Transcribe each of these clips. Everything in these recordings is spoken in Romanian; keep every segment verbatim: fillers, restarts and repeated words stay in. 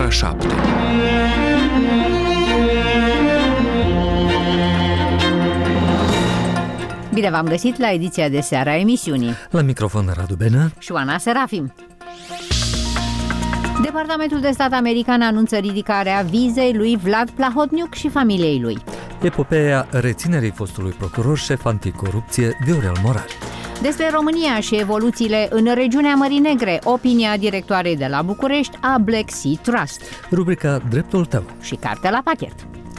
ora șapte. Bine v-am găsit la ediția de seară a emisiunii. La microfon Radu Benă și Oana Serafim. Departamentul de Stat american anunță ridicarea vizei lui Vlad Plahotniuc și familiei lui. Epopeea reținerii fostului procuror șef anticorupție Viorel Moral. Despre România și evoluțiile în regiunea Mării Negre, opinia directoarei de la București a Black Sea Trust. Rubrica Dreptul tău și carte la pachet.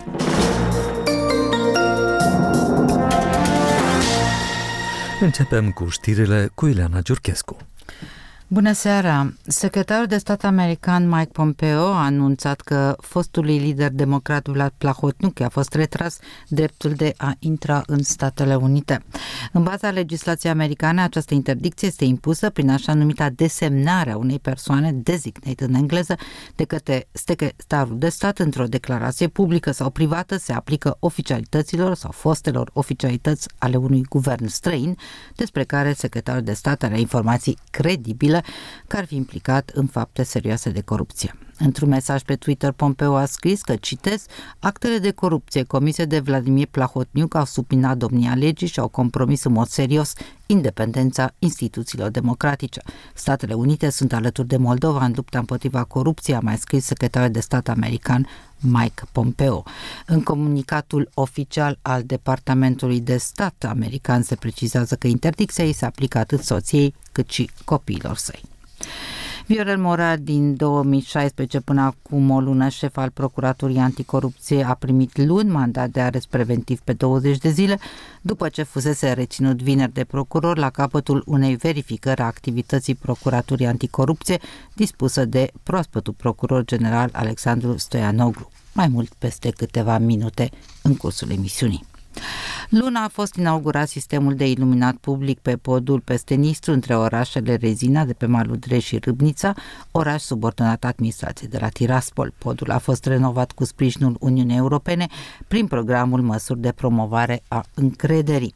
Începem cu știrile cu Ileana Giurchescu. Bună seara! Secretarul de stat american Mike Pompeo a anunțat că fostului lider democrat Vlad Plahotniuc a fost retras dreptul de a intra în Statele Unite. În baza legislației americane, această interdicție este impusă prin așa numita desemnare a unei persoane, designate în engleză, de către secretarul de stat într-o declarație publică sau privată, se aplică oficialităților sau fostelor oficialități ale unui guvern străin, despre care secretarul de stat are informații credibile că ar fi implicat în fapte serioase de corupție. Într-un mesaj pe Twitter, Pompeo a scris că, citez, actele de corupție comise de Vladimir Plahotniuc au subminat domnia legii și au compromis în mod serios independența instituțiilor democratice. Statele Unite sunt alături de Moldova în lupta împotriva corupției, a mai scris secretarul de stat american Mike Pompeo. În comunicatul oficial al Departamentului de Stat american se precizează că interdicția ei se aplică atât soției cât și copiilor săi. Viorel Moral, din două mii șaisprezece până acum o lună șef al Procuraturii Anticorupție, a primit luni mandat de arest preventiv pe douăzeci de zile, după ce fusese reținut vineri de procuror la capătul unei verificări a activității Procuraturii Anticorupție dispusă de proaspătul procuror general Alexandru Stoianoglu. Mai mult peste câteva minute în cursul emisiunii. Luna a fost inaugurat sistemul de iluminat public pe podul peste Nistru între orașele Rezina de pe malul Drept și Râbnița, oraș subordonat administrației de la Tiraspol. Podul a fost renovat cu sprijinul Uniunii Europene prin programul Măsuri de promovare a încrederii.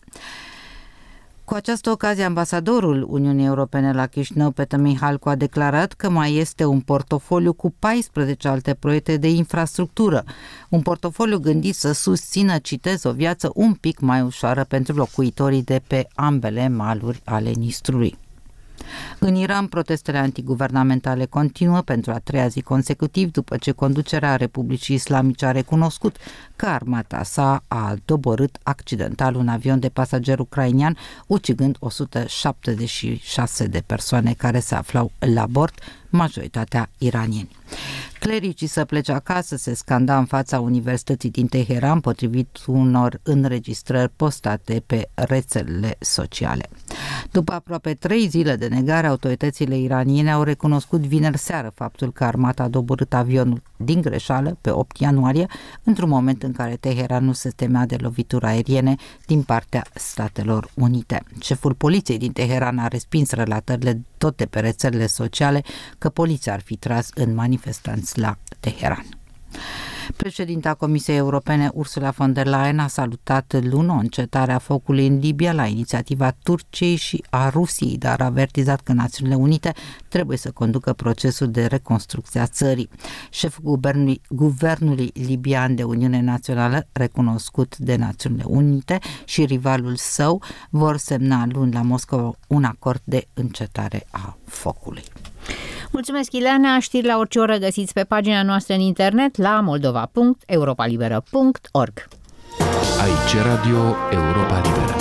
Cu această ocazie, ambasadorul Uniunii Europene la Chișinău, Peter Mihalcu, a declarat că mai este un portofoliu cu paisprezece alte proiecte de infrastructură. Un portofoliu gândit să susțină, citez, o viață un pic mai ușoară pentru locuitorii de pe ambele maluri ale Nistrului. În Iran, protestele antiguvernamentale continuă pentru a treia zi consecutiv după ce conducerea Republicii Islamice a recunoscut că armata sa a doborât accidental un avion de pasageri ucrainian, ucigând o sută șaptezeci și șase de persoane care se aflau la bord, majoritatea iranieni. Clericii să plece acasă se scanda în fața Universității din Teheran, potrivit unor înregistrări postate pe rețelele sociale. După aproape trei zile de negare, autoritățile iraniene au recunoscut vineri seară faptul că armata a doborât avionul din greșeală pe opt ianuarie, într-un moment în care Teheran nu se temea de lovituri aeriene din partea Statelor Unite. Șeful poliției din Teheran a respins relatările tot de pe rețelele sociale că poliția ar fi tras în manifestanți la Teheran. Președinta Comisiei Europene Ursula von der Leyen a salutat luni o încetare a focului în Libia la inițiativa Turciei și a Rusiei, dar a avertizat că Națiunile Unite trebuie să conducă procesul de reconstrucție a țării. Șeful guvernului, guvernului libian de Uniune Națională, recunoscut de Națiunile Unite, și rivalul său vor semna luni la Moscova un acord de încetare a focului. Mulțumesc, Ileana. Știri la orice oră găsiți pe pagina noastră în internet la moldova punct europa liberă punct org. Aici Radio Europa Liberă.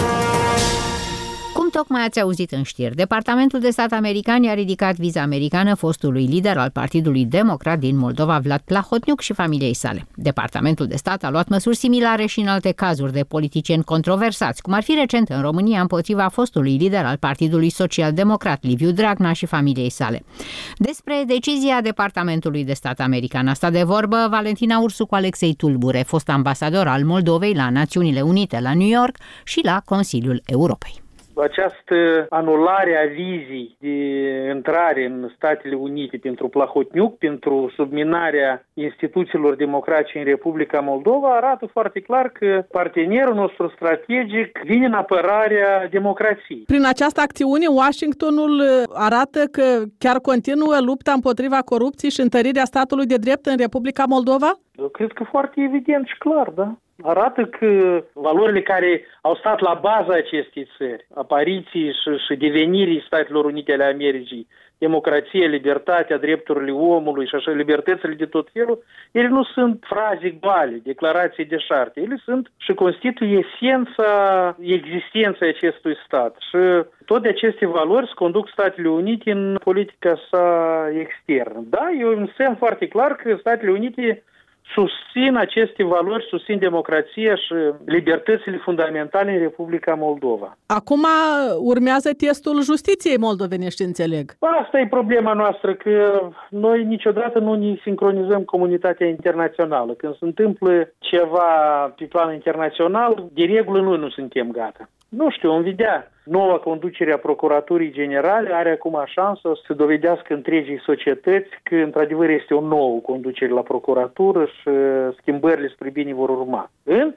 Cum tocmai ați auzit în știri, Departamentul de Stat american i-a ridicat viza americană fostului lider al Partidului Democrat din Moldova, Vlad Plahotniuc, și familiei sale. Departamentul de Stat a luat măsuri similare și în alte cazuri de politicieni controversați, cum ar fi recent în România împotriva fostului lider al Partidului Social Democrat, Liviu Dragnea, și familiei sale. Despre decizia Departamentului de Stat american a stat de vorbă Valentina Ursu cu Alexei Tulbure, fost ambasador al Moldovei la Națiunile Unite la New York și la Consiliul Europei. Această anulare a vizii de intrare în Statele Unite pentru Plahotniuc, pentru subminarea instituțiilor democratice în Republica Moldova, arată foarte clar că partenerul nostru strategic vine în apărarea democrației. Prin această acțiune, Washingtonul arată că chiar continuă lupta împotriva corupției și întărirea statului de drept în Republica Moldova? Eu cred că foarte evident și clar, da. Arată că valorile care au stat la baza acestei țări, apariției și, și devenirii Statelor Unite ale Americii, democrație, libertatea, drepturile omului și așa, libertățile de tot felul, ele nu sunt fraze goale, declarații de șarte, ele sunt și constituie esența existenței acestui stat. Și toate aceste valori se conduc Statele Unite în politica sa externă. Da, e un semn foarte clar că Statele Unite susțin aceste valori, susțin democrația și libertățile fundamentale în Republica Moldova. Acum urmează testul justiției moldovenești, înțeleg. Asta e problema noastră, că noi niciodată nu ne sincronizăm comunitatea internațională. Când se întâmplă ceva pe plan internațional, de regulă noi nu suntem gata. Nu știu, vom vedea. Noua conducere a Procuraturii Generale are acum șansa să se dovedească întregii societăți că într-adevăr este o nouă conducere la procuratură și schimbările spre bine vor urma.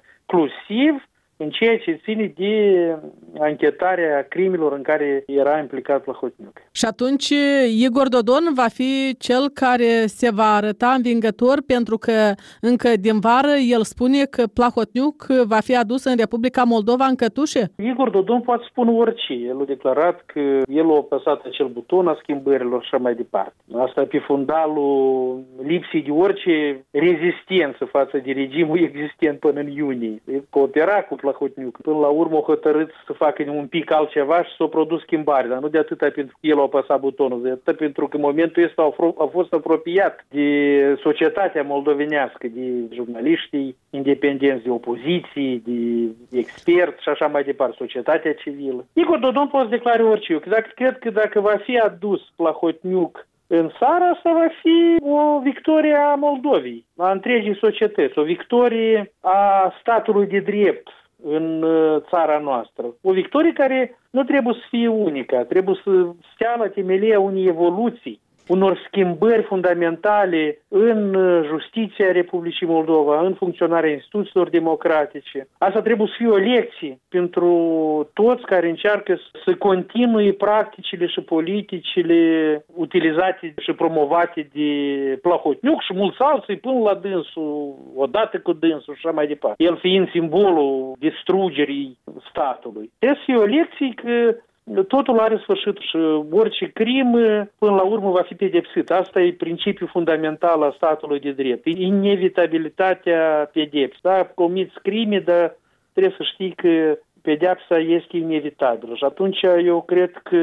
Inclusiv în ceea ce ține de anchetarea crimelor în care era implicat Plahotniuc. Și atunci Igor Dodon va fi cel care se va arăta învingător, pentru că încă din vară el spune că Plahotniuc va fi adus în Republica Moldova în cătușe? Igor Dodon poate spune orice. El a declarat că el a apăsat acel buton a schimbărilor și așa mai departe. Asta pe fundalul lipsii de orice rezistență față de regimul existent până în iunie. Coopera cu Plahotniuc. Până la urmă a hotărât să facă un pic altceva și s-a produs schimbare, dar nu de atâta pentru că el a apăsat butonul, de atâta pentru că în momentul ăsta a fost apropiat de societatea moldovenească, de jurnaliștii independenți, de opoziții, de experți și așa mai departe, societatea civilă. Igor Dodon poate să declare orice. Eu cred că dacă va fi adus Plahotniuc în țară, asta va fi o victorie a Moldovei, a întregii societăți, o victorie a statului de drept în țara noastră. O victorie care nu trebuie să fie unică, trebuie să stea la temelia unei evoluții, unor schimbări fundamentale în justiția Republicii Moldova, în funcționarea instituțiilor democratice. Asta trebuie să fie o lecție pentru toți care încearcă să continue practicile și politicile utilizate și promovate de Plahotniuc și mulți alții până la dânsul, odată cu dânsul și așa mai departe. El fiind simbolul distrugerii statului. Trebuie să fie o lecție că totul are sfârșit și orice crimă până la urmă va fi pedepsit. Asta e principiul fundamental al statului de drept. Inevitabilitatea pedepsei. Da, comiți crime, dar trebuie să știi că pedeapsa este inevitabilă. Și atunci eu cred că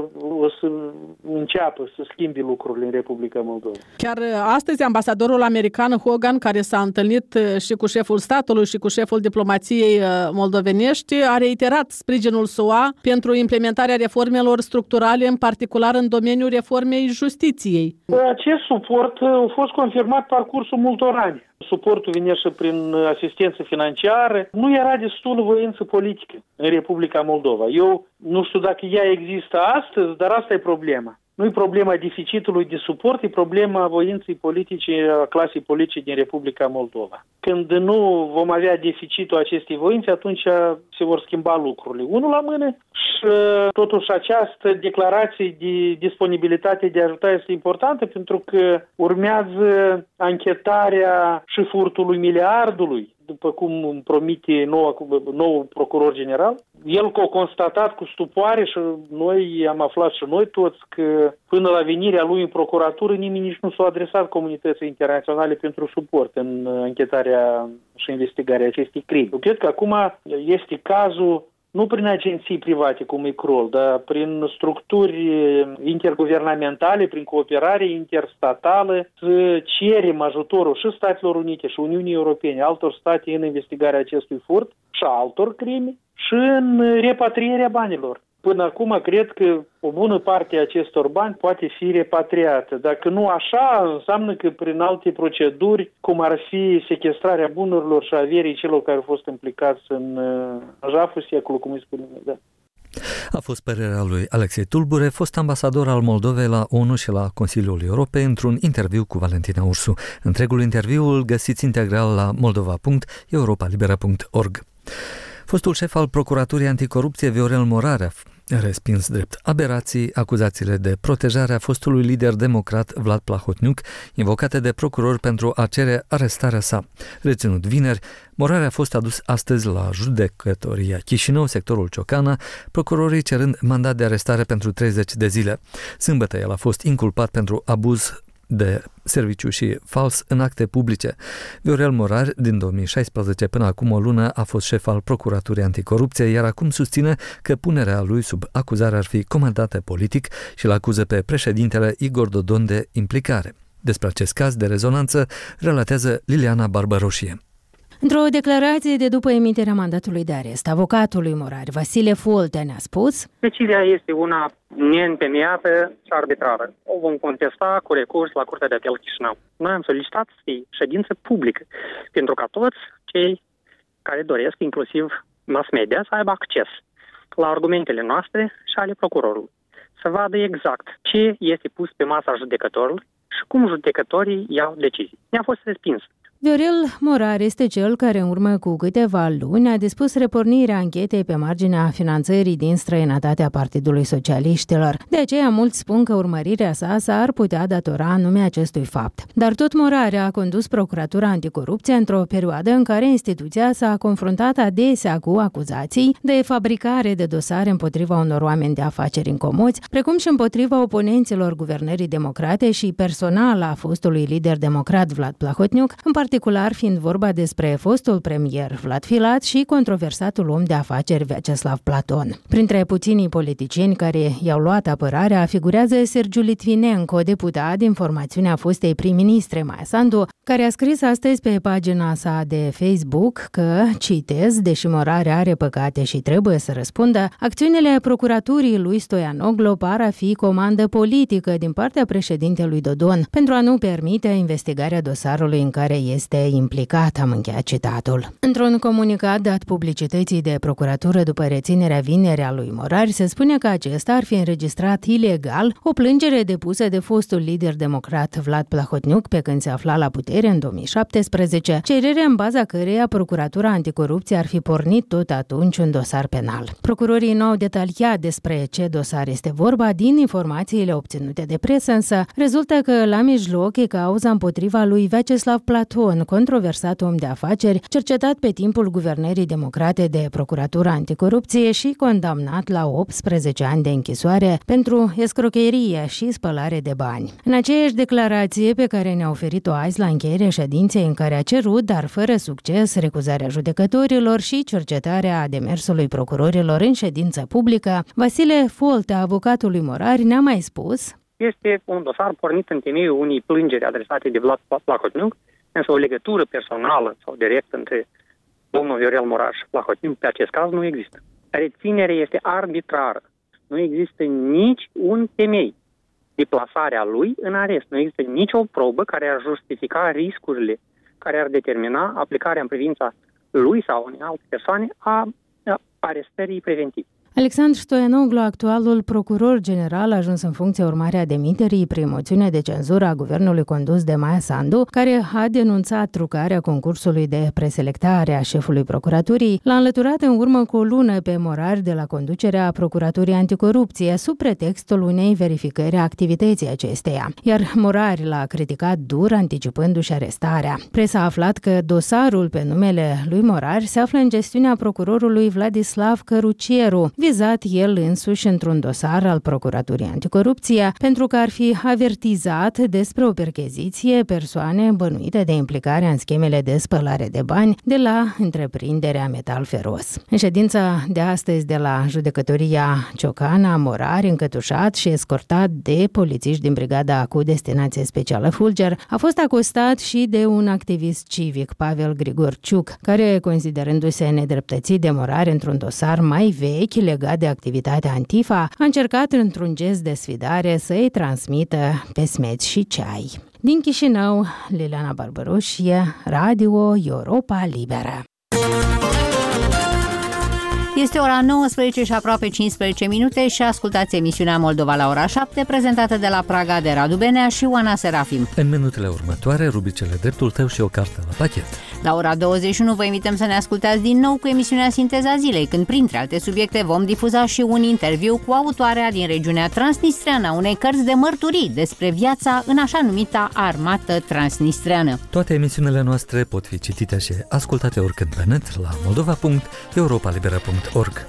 o să înceapă să schimbi lucrurile în Republica Moldova. Chiar astăzi ambasadorul american Hogan, care s-a întâlnit și cu șeful statului și cu șeful diplomației moldovenești, a reiterat sprijinul S U A pentru implementarea reformelor structurale, în particular în domeniul reformei justiției. Acest suport a fost confirmat parcursul multor ani. Suportul vine și prin asistență financiară. Nu era destulă voință politică în Republica Moldova. Eu nu știu dacă ea există astăzi, dar asta e problema. Nu e problema deficitului de suport, e problema voinței politice a clasei politice din Republica Moldova. Când nu vom avea deficitul acestei voințe, atunci se vor schimba lucrurile. Unul la mână și totuși această declarație de disponibilitate de a ajuta este importantă pentru că urmează anchetarea și furtului miliardului, după cum promite noua, nou procuror general. El că a constatat cu stupoare și noi am aflat și noi toți că până la venirea lui în procuratură nimeni nici nu s-a adresat comunității internaționale pentru suport în anchetarea și investigarea acestei crime. Eu cred că acum este cazul nu prin agenții private cum e Crol, dar prin structuri interguvernamentale, prin cooperare interstatală, să cerem ajutorul și Statelor Unite și Uniunii Europene, altor state în investigarea acestui furt și altor crime și în repatrierea banilor. Până acum, cred că o bună parte a acestor bani poate fi repatriată. Dacă nu așa, înseamnă că prin alte proceduri, cum ar fi sechestrarea bunurilor și averii celor care au fost implicați în jaful secolului, cum îi spunem, da. A fost părerea lui Alexei Tulbure, fost ambasador al Moldovei la ONU și la Consiliul Europei, într-un interviu cu Valentina Ursu. Întregul interviu îl găsiți integral la moldova punct europa libera punct org. Fostul șef al Procuraturii Anticorupție, Viorel Morar, a respins drept aberații acuzațiile de protejare a fostului lider democrat Vlad Plahotniuc, invocate de procurori pentru a cere arestarea sa. Reținut vineri, Morar a fost adus astăzi la judecătoria Chișinău, sectorul Ciocana, procurorii cerând mandat de arestare pentru treizeci de zile. Sâmbătă el a fost inculpat pentru abuz de serviciu și fals în acte publice. Viorel Morar, din două mii șaisprezece până acum o lună, a fost șef al Procuraturii Anticorupție, iar acum susține că punerea lui sub acuzare ar fi comandată politic și îl acuză pe președintele Igor Dodon de implicare. Despre acest caz de rezonanță relatează Liliana Barbaroșie. Într-o declarație de după emiterea mandatului de arest, avocatul lui Morar, Vasile Foltea, ne-a spus: decizia este una neîntemeiată și arbitrară. O vom contesta cu recurs la Curtea de Apel Chișinău. Noi am solicitat să fie ședință publică, pentru ca toți cei care doresc, inclusiv mass media, să aibă acces la argumentele noastre și ale procurorului. Să vadă exact ce este pus pe masa judecătorului și cum judecătorii iau decizii. Ne-a fost respins. Viorel Morar este cel care în urmă cu câteva luni a dispus repornirea anchetei pe marginea finanțării din străinătate a Partidului Socialiștilor. De aceea mulți spun că urmărirea sa s-ar putea datora anume acestui fapt. Dar tot Morar a condus Procuratura Anticorupție într-o perioadă în care instituția s-a confruntat adesea cu acuzații de fabricare de dosare împotriva unor oameni de afaceri incomoți, precum și împotriva oponenților guvernării democrate și personal a fostului lider democrat Vlad Plahotniuc, în particular fiind vorba despre fostul premier Vlad Filat și controversatul om de afaceri Vyacheslav Platon. Printre puținii politicieni care i-au luat apărarea figurează Sergiu Litvinenko, deputat din formațiunea fostei prim-ministre Maia Sandu, care a scris astăzi pe pagina sa de Facebook că, citez, deși Morar are păcate și trebuie să răspundă, acțiunile procuraturii lui Stoianoglu par a fi comandă politică din partea președintelui Dodon pentru a nu permite investigarea dosarului în care este implicat, am încheiat citatul. Într-un comunicat dat publicității de procuratură după reținerea vineri a lui Morar, se spune că acesta ar fi înregistrat ilegal o plângere depusă de fostul lider democrat Vlad Plahotniuc pe când se afla la putere în două mii șaptesprezece, cerere în baza căreia Procuratura Anticorupție ar fi pornit tot atunci un dosar penal. Procurorii nu au detaliat despre ce dosar este vorba. Din informațiile obținute de presă, însă, rezultă că la mijloc e cauza împotriva lui Vyacheslav Platon, controversat om de afaceri, cercetat pe timpul guvernării democrate de Procuratura Anticorupție și condamnat la optsprezece ani de închisoare pentru escrocherie și spălare de bani. În aceeași declarație pe care ne-a oferit-o azi la încheierea ședinței, în care a cerut, dar fără succes, recuzarea judecătorilor și cercetarea demersului procurorilor în ședință publică, Vasile Foltea, avocatul lui Morar, ne-a mai spus: este un dosar pornit în temeiul unei plângeri adresate de Vlad Plahotniuc, însă o legătură personală sau directă între domnul Viorel Morar și Plahotniuc pe acest caz nu există. Reținerea este arbitrară. Nu există nici un temei de plasarea lui în arest. Nu există nicio probă care ar justifica riscurile care ar determina aplicarea în privința lui sau unei alte persoane a arestării preventive. Alexandru Stoianoglu, actualul procuror general, a ajuns în funcție urmare a demiterii prin moțiune de cenzură a guvernului condus de Maia Sandu, care a denunțat trucarea concursului de preselectare a șefului procuraturii, l-a înlăturat în urmă cu o lună pe Morar de la conducerea Procuraturii Anticorupție sub pretextul unei verificări a activității acesteia, iar Morar l-a criticat dur, anticipându-și arestarea. Presa a aflat că dosarul pe numele lui Morar se află în gestiunea procurorului Vladislav Cărucieru, vizat el însuși într-un dosar al Procuraturii Anticorupție pentru că ar fi avertizat despre o percheziție persoane bănuite de implicare în schemele de spălare de bani de la întreprinderea Metal Feros. În ședința de astăzi de la judecătoria Ciocana, Morar, încătușat și escortat de polițiști din brigada cu destinație specială Fulger, a fost acostat și de un activist civic, Pavel Grigorciuc, care, considerându-se nedreptățit de Morar într-un dosar mai vechi legat de activitatea Antifa, a încercat într-un gest de sfidare să-i transmită pesmeți și ceai. Din Chișinău, Liliana Barbaroșie, Radio Europa Liberă. Este ora nouăsprezece și aproape cincisprezece minute și ascultați emisiunea Moldova la ora șapte, prezentată de la Praga de Radu Benea și Oana Serafim. În minutele următoare, rubricele Dreptul tău și o carte la pachet. La ora douăzeci și unu vă invităm să ne ascultați din nou cu emisiunea Sinteza Zilei, când printre alte subiecte vom difuza și un interviu cu autoarea din regiunea transnistreană a unei cărți de mărturii despre viața în așa numita armată transnistreană. Toate emisiunile noastre pot fi citite și ascultate oricând pe net la moldova punct europa libera punct org.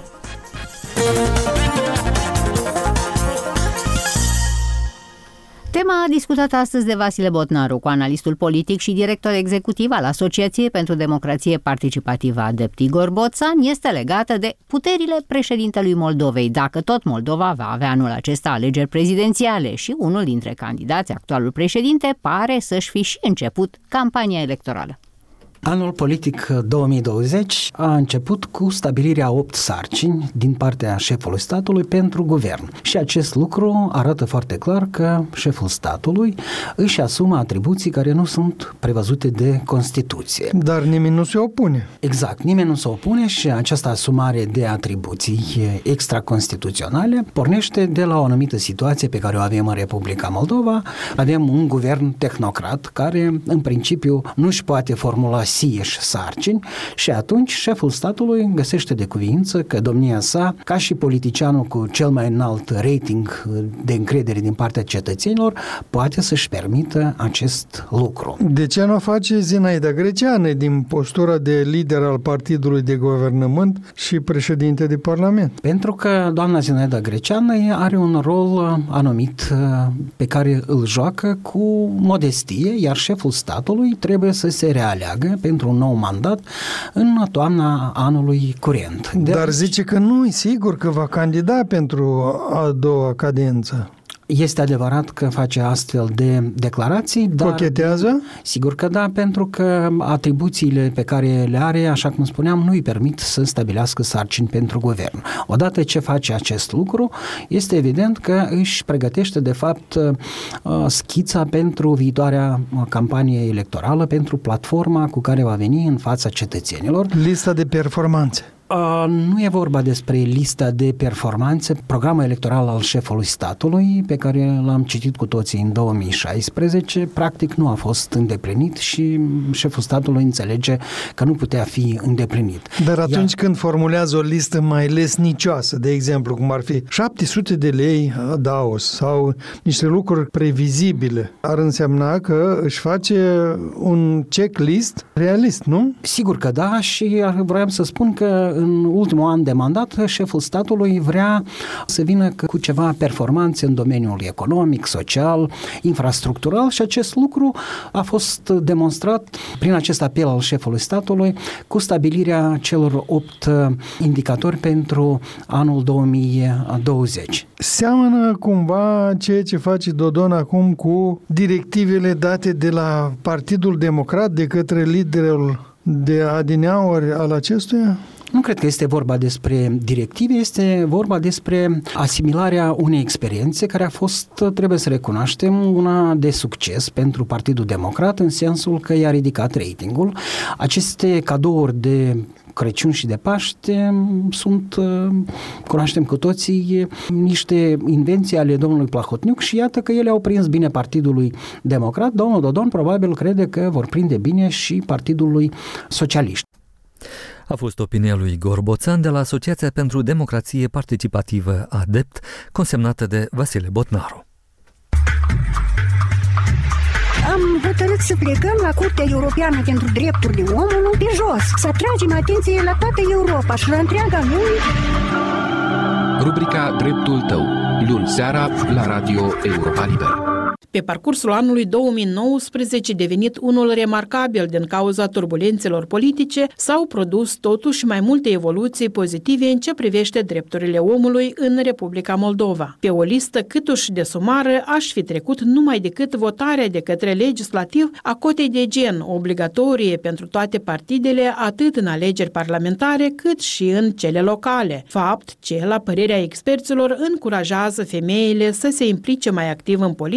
Tema discutată astăzi de Vasile Botnaru, cu analistul politic și director executiv al Asociației pentru Democrație Participativă ADEPT, Igor Boțan, este legată de puterile președintelui Moldovei, dacă tot Moldova va avea anul acesta alegeri prezidențiale și unul dintre candidați, actualul președinte, pare să-și fi și început campania electorală. Anul politic două mii douăzeci a început cu stabilirea opt sarcini din partea șefului statului pentru guvern. Și acest lucru arată foarte clar că șeful statului își asumă atribuții care nu sunt prevăzute de Constituție. Dar nimeni nu se opune. Exact, nimeni nu se opune și această asumare de atribuții extraconstituționale pornește de la o anumită situație pe care o avem în Republica Moldova. Avem un guvern tehnocrat care în principiu nu își poate formula sieși sarcini și atunci șeful statului găsește de cuviință că domnia sa, ca și politicianul cu cel mai înalt rating de încredere din partea cetățenilor, poate să-și permită acest lucru. De ce nu face Zinaida Greceanu din postura de lider al partidului de guvernământ și președinte de parlament? Pentru că doamna Zinaida Greceanu are un rol anumit pe care îl joacă cu modestie, iar șeful statului trebuie să se realeagă pentru un nou mandat în toamna anului curent. De Dar zice că nu e sigur că va candida pentru a doua cadență. Este adevărat că face astfel de declarații, dar... Cochetează? Sigur că da, pentru că atribuțiile pe care le are, așa cum spuneam, nu îi permit să stabilească sarcini pentru guvern. Odată ce face acest lucru, este evident că își pregătește, de fapt, schița pentru viitoarea campanie electorală, pentru platforma cu care va veni în fața cetățenilor. Lista de performanțe. Uh, nu e vorba despre lista de performanțe, programul electoral al șefului statului, pe care l-am citit cu toții în două mii șaisprezece, practic nu a fost îndeplinit și șeful statului înțelege că nu putea fi îndeplinit. Dar atunci Iar... când formulează o listă mai lesnicioasă, de exemplu, cum ar fi șapte sute de lei adaos sau niște lucruri previzibile, ar însemna că își face un checklist realist, nu? Sigur că da, și vreau să spun că în ultimul an de mandat, șeful statului vrea să vină cu ceva performanțe în domeniul economic, social, infrastructural și acest lucru a fost demonstrat prin acest apel al șefului statului cu stabilirea celor opt indicatori pentru anul două mii douăzeci. Seamănă cumva ceea ce face Dodon acum cu directivele date de la Partidul Democrat de către liderul de adineauri al acestuia? Nu cred că este vorba despre directive, este vorba despre asimilarea unei experiențe care a fost, trebuie să recunoaștem, una de succes pentru Partidul Democrat, în sensul că i-a ridicat ratingul. Aceste cadouri de Crăciun și de Paște sunt, cunoaștem cu toții, niște invenții ale domnului Plahotniuc și iată că ele au prins bine Partidului Democrat. Domnul Dodon probabil crede că vor prinde bine și Partidului Socialist. A fost opinia lui Igor Boțan de la Asociația pentru Democrație Participativă ADEPT, consemnată de Vasile Botnaru. Am hotărât să plecăm la Curtea Europeană pentru Drepturile Omului pe jos, să atragem atenție la toată Europa și la întreaga lume. Rubrica Dreptul tău, luni seara la Radio Europa Liberă. Pe parcursul anului două mii nouăsprezece, devenit unul remarcabil din cauza turbulențelor politice, s-au produs totuși mai multe evoluții pozitive în ce privește drepturile omului în Republica Moldova. Pe o listă câtuși de sumară aș fi trecut numai decât votarea de către legislativ a cotei de gen obligatorie pentru toate partidele, atât în alegeri parlamentare cât și în cele locale. Fapt ce, la părerea experților, încurajează femeile să se implice mai activ în politică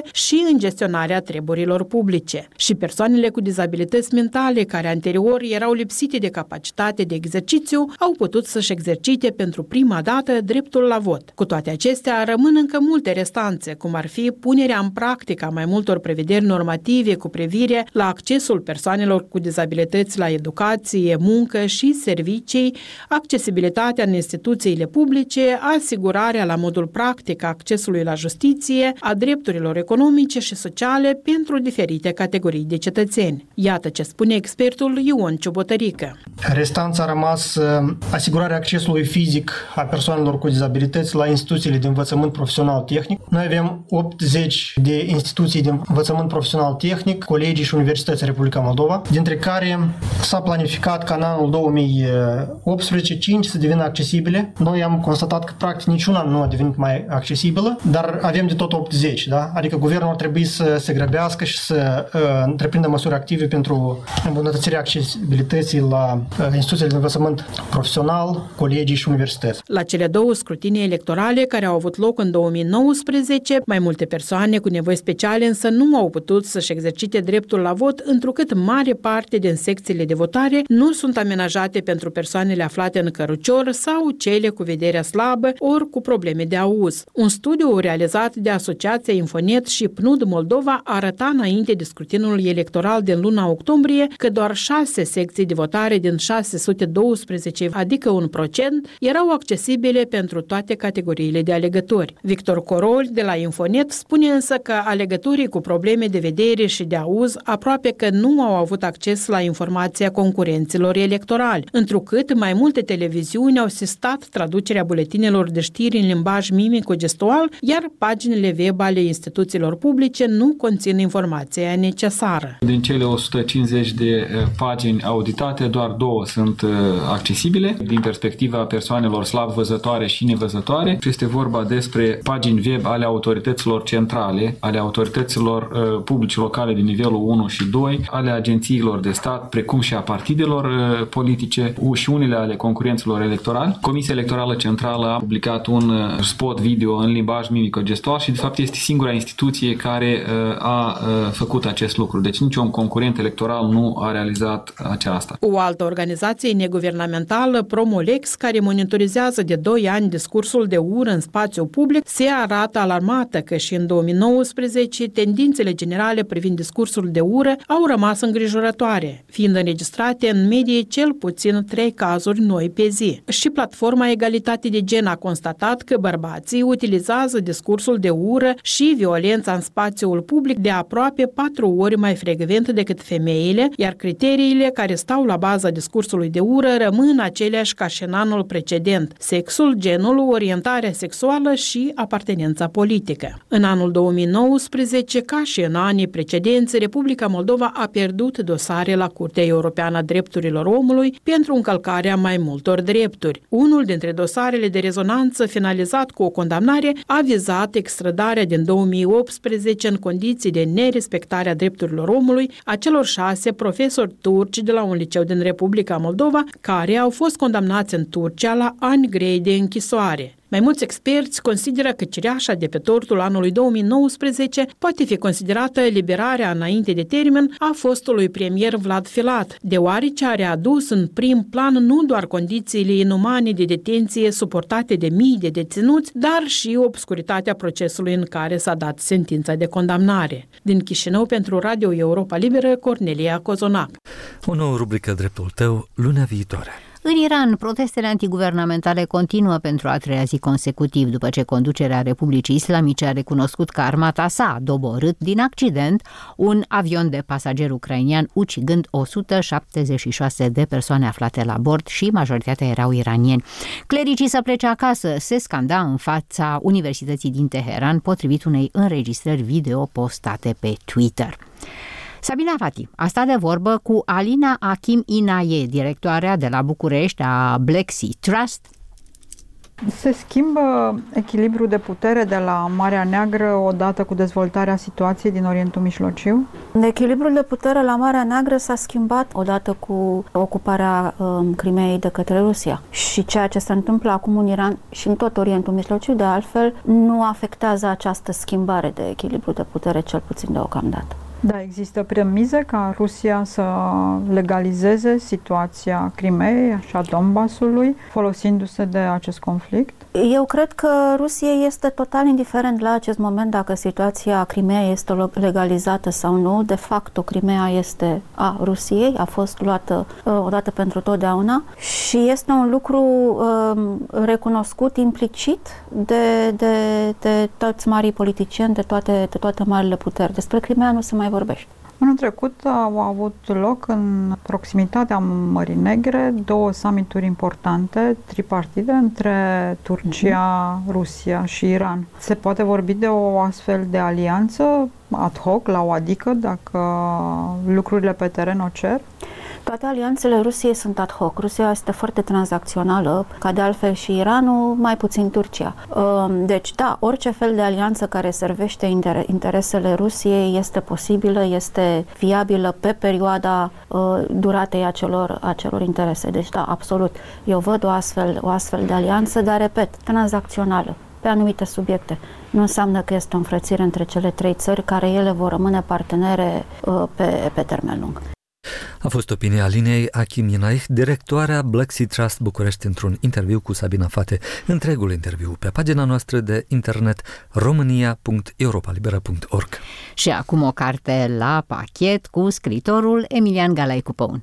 și în gestionarea treburilor publice. Și persoanele cu dizabilități mentale, care anterior erau lipsite de capacitate de exercițiu, au putut să-și exercite pentru prima dată dreptul la vot. Cu toate acestea, rămân încă multe restanțe, cum ar fi punerea în practică a mai multor prevederi normative cu privire la accesul persoanelor cu dizabilități la educație, muncă și servicii, accesibilitatea în instituțiile publice, asigurarea la modul practic a accesului la justiție, a drepturilor economice și sociale pentru diferite categorii de cetățeni. Iată ce spune expertul Ion Ciobotărică. Restanța a rămas asigurarea accesului fizic a persoanelor cu dizabilități la instituțiile de învățământ profesional tehnic. Noi avem optzeci de instituții de învățământ profesional tehnic, colegii și universități în Republica Moldova, dintre care s-a planificat ca în anul două mii optsprezece cinci să devină accesibile. Noi am constatat că practic niciuna nu a devenit mai accesibilă, dar avem de tot optzeci, da? Adică guvernul ar trebui să se grăbească și să uh, întreprindă măsuri active pentru îmbunătățirea accesibilității la uh, instituțiile de învățământ profesional, colegii și universități. La cele două scrutinii electorale care au avut loc în două mii nouăsprezece, mai multe persoane cu nevoi speciale însă nu au putut să-și exercite dreptul la vot, întrucât mare parte din secțiile de votare nu sunt amenajate pentru persoanele aflate în cărucior sau cele cu vederea slabă ori cu probleme de auz. Un studiu realizat de Asociația Infonet și P N U D Moldova arăta înainte de scrutinul electoral din luna octombrie că doar șase secții de votare din șase sute douăsprezece, adică un procent, erau accesibile pentru toate categoriile de alegători. Victor Corol de la Infonet spune însă că alegătorii cu probleme de vedere și de auz aproape că nu au avut acces la informația concurenților electorali, întrucât mai multe televiziuni au sistat traducerea buletinelor de știri în limbaj mimico-gestual, iar paginile web ale instituțiilor publice nu conțin informația necesară. Din cele o sută cincizeci de pagini auditate, doar două sunt accesibile din perspectiva persoanelor slab văzătoare și nevăzătoare. Este vorba despre pagini web ale autorităților centrale, ale autorităților publice locale de nivelul unu și doi, ale agențiilor de stat, precum și a partidelor politice și unele ale concurenților electorali. Comisia Electorală Centrală a publicat un spot video în limbaj mimico-gestual și de fapt este singura instituție care a făcut acest lucru. Deci niciun concurent electoral nu a realizat aceasta. O altă organizație neguvernamentală, Promolex, care monitorizează de doi ani discursul de ură în spațiu public, se arată alarmată că și în două mii nouăsprezece tendințele generale privind discursul de ură au rămas îngrijorătoare, fiind înregistrate în medie cel puțin trei cazuri noi pe zi. Și platforma Egalitate de Gen a constatat că bărbații utilizează discursul de ură și violența în spațiul public de aproape patru ori mai frecvent decât femeile, iar criteriile care stau la baza discursului de ură rămân aceleași ca și în anul precedent: sexul, genul, orientarea sexuală și apartenența politică. În anul două mii nouăsprezece, ca și în anii precedenți, Republica Moldova a pierdut dosare la Curtea Europeană a Drepturilor Omului pentru încălcarea mai multor drepturi. Unul dintre dosarele de rezonanță finalizat cu o condamnare a vizat extradarea din două mii optsprezece în condiții de nerespectare a drepturilor omului a celor șase profesori turci de la un liceu din Republica Moldova care au fost condamnați în Turcia la ani grei de închisoare. Mai mulți experți consideră că cireașa de pe tortul anului două mii nouăsprezece poate fi considerată eliberarea înainte de termen a fostului premier Vlad Filat, deoarece a readus în prim plan nu doar condițiile inumane de detenție suportate de mii de deținuți, dar și obscuritatea procesului în care s-a dat sentința de condamnare. Din Chișinău, pentru Radio Europa Liberă, Cornelia Cozonac. O nouă rubrică Dreptul tău, lunea viitoare. În Iran, protestele antiguvernamentale continuă pentru a treia zi consecutiv, după ce conducerea Republicii Islamice a recunoscut că armata sa a doborât din accident un avion de pasager ucrainian, ucigând o sută șaptezeci și șase de persoane aflate la bord și majoritatea erau iranieni. Clericii să plece acasă se scanda în fața Universității din Teheran, potrivit unei înregistrări video postate pe Twitter. Sabina Fati a stat de vorbă cu Alina Achim Inaie, directoarea de la București a Black Sea Trust. Se schimbă echilibrul de putere de la Marea Neagră odată cu dezvoltarea situației din Orientul Mijlociu? Echilibrul de putere la Marea Neagră s-a schimbat odată cu ocuparea um, Crimeei de către Rusia. Și ceea ce se întâmplă acum în Iran și în tot Orientul Mijlociu, de altfel, nu afectează această schimbare de echilibru de putere, cel puțin deocamdată. Da, există premize ca Rusia să legalizeze situația Crimeei și a Donbasului, folosindu-se de acest conflict? Eu cred că Rusia este total indiferent la acest moment dacă situația Crimeei este legalizată sau nu. De fapt, Crimeea este a Rusiei, a fost luată uh, odată pentru totdeauna și este un lucru uh, recunoscut implicit de, de, de toți marii politicieni, de toate, de toate marile puteri. Despre Crimeea nu se mai vorbește. Anul trecut au avut loc în proximitatea Mării Negre două summituri importante, tripartite, între Turcia, Rusia și Iran. Se poate vorbi de o astfel de alianță ad hoc, la o adică, dacă lucrurile pe teren o cer? Toate alianțele Rusiei sunt ad hoc. Rusia este foarte tranzacțională, ca de altfel și Iranul, mai puțin Turcia. Deci, da, orice fel de alianță care servește interesele Rusiei este posibilă, este viabilă pe perioada duratei acelor, acelor interese. Deci, da, absolut. Eu văd o astfel, o astfel de alianță, dar, repet, tranzacțională pe anumite subiecte. Nu înseamnă că este o înfrățire între cele trei țări, care ele vor rămâne partenere pe, pe termen lung. A fost opinia Alinei Achim Inaich, directoarea Black Sea Trust București, într-un interviu cu Sabina Fate. Întregul interviu pe pagina noastră de internet românia punct europa liberă punct org. Și acum o carte la pachet cu scriitorul Emilian Galaicu Păun.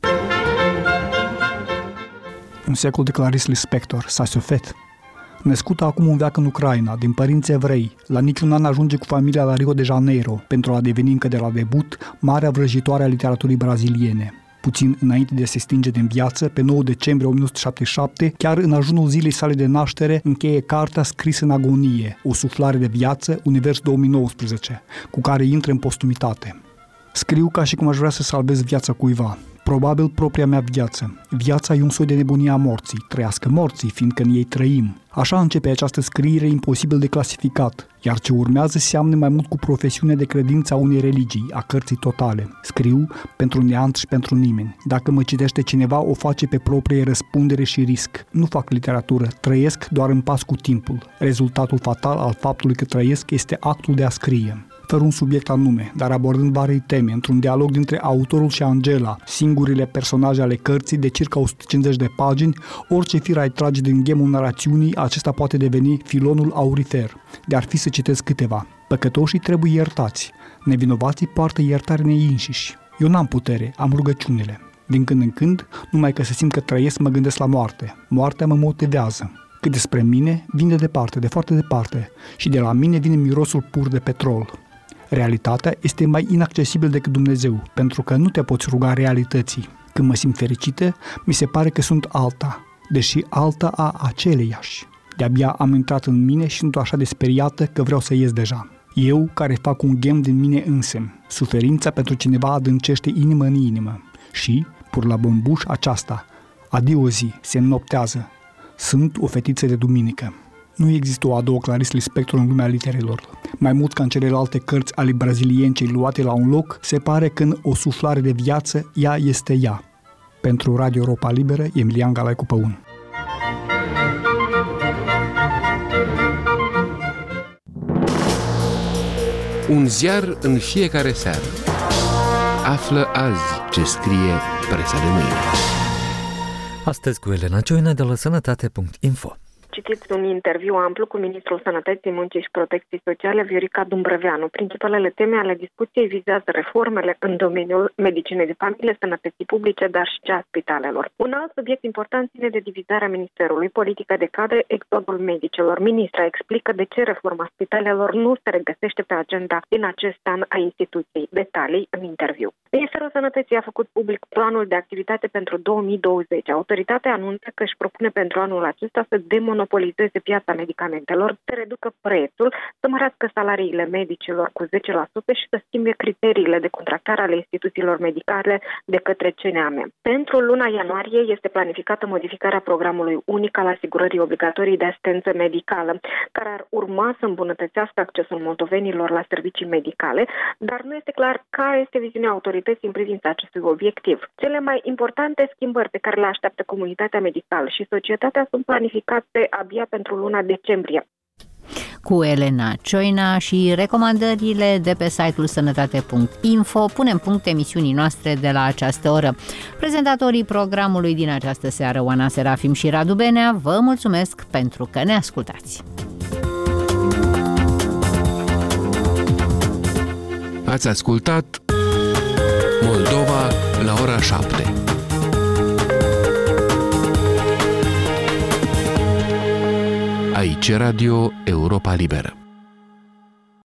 Un secol de Clarice Lispector, Sasiofet. Născută acum un veac în Ucraina, din părinți evrei, la niciun an ajunge cu familia la Rio de Janeiro pentru a deveni încă de la debut marea vrăjitoare a literaturii braziliene. Puțin înainte de a se stinge din viață, pe nouă decembrie o mie nouă sute șaptezeci și șapte, chiar în ajunul zilei sale de naștere, încheie cartea scrisă în agonie, O suflare de viață, Univers două mii nouăsprezece, cu care intră în postumitate. Scriu ca și cum aș vrea să salvez viața cuiva. Probabil propria mea viață. Viața e un soi de nebunie a morții, trăiască morții, fiindcă în ei trăim. Așa începe această scriere imposibil de clasificat, iar ce urmează seamănă mai mult cu profesiunea de credință a unei religii, a cărții totale. Scriu pentru neant și pentru nimeni. Dacă mă citește cineva, o face pe proprie răspundere și risc. Nu fac literatură, trăiesc doar în pas cu timpul. Rezultatul fatal al faptului că trăiesc este actul de a scrie. Fără un subiect anume, dar abordând vari teme, într-un dialog dintre autorul și Angela, singurile personaje ale cărții de circa o sută cincizeci de pagini, orice fir ai trage din ghemul narațiunii, acesta poate deveni filonul aurifer. De-ar fi să citesc câteva. Păcătoșii trebuie iertați. Nevinovații poartă iertare în ei înșiși. Eu n-am putere, am rugăciunile. Din când în când, numai că să simt că trăiesc, mă gândesc la moarte. Moartea mă motivează. Cât despre mine, vin de departe, de foarte departe. Și de la mine vine mirosul pur de petrol. Realitatea este mai inaccesibil decât Dumnezeu, pentru că nu te poți ruga realității. Când mă simt fericită, mi se pare că sunt alta, deși alta a aceleiași. De-abia am intrat în mine și sunt așa de speriată că vreau să ies deja. Eu, care fac un ghem din mine însem, suferința pentru cineva adâncește inimă în inimă. Și, pur la bămbuș, aceasta, adio zi, se înnoptează. Sunt o fetiță de duminică. Nu există o a doua Clarice Lispector în lumea literelor. Mai mult ca în celelalte cărți ale braziliencei luate la un loc, se pare că în O suflare de viață, ea este ea. Pentru Radio Europa Liberă, Emilian Galaicu Păun. Un ziar în fiecare seară. Află azi ce scrie presa de mâine. Astăzi cu Elena Cioina de la sănătate punct info. Citiți un interviu amplu cu ministrul Sănătății, Muncii și Protecției Sociale, Viorica Dumbrăveanu. Principalele teme ale discuției vizează reformele în domeniul medicinei de familie, sănătății publice, dar și cea a spitalelor. Un alt subiect important ține de divizarea ministerului, politica de cadre, exodul medicilor. Ministra explică de ce reforma spitalelor nu se regăsește pe agenda din acest an a instituției. Detalii în interviu. Ministerul Sănătății a făcut public planul de activitate pentru două mii douăzeci. Autoritatea anunță că își propune pentru anul acesta să demonetizeze monopolizeze piața medicamentelor, să reducă prețul, să mărească salariile medicilor cu zece la sută și să schimbe criteriile de contractare ale instituțiilor medicale de către C N A M. Pentru luna ianuarie este planificată modificarea programului unic al asigurării obligatorii de asistență medicală, care ar urma să îmbunătățească accesul moldovenilor la servicii medicale, dar nu este clar care este viziunea autorității în privința acestui obiectiv. Cele mai importante schimbări pe care le așteaptă comunitatea medicală și societatea sunt planificate abia pentru luna decembrie. Cu Elena Cioina și recomandările de pe site-ul sănătate punct info punem punct emisiunii noastre de la această oră. Prezentatorii programului din această seară, Oana Serafim și Radu Benea, vă mulțumesc pentru că ne ascultați. Ați ascultat Moldova la ora șapte. Aici Radio Europa Liberă.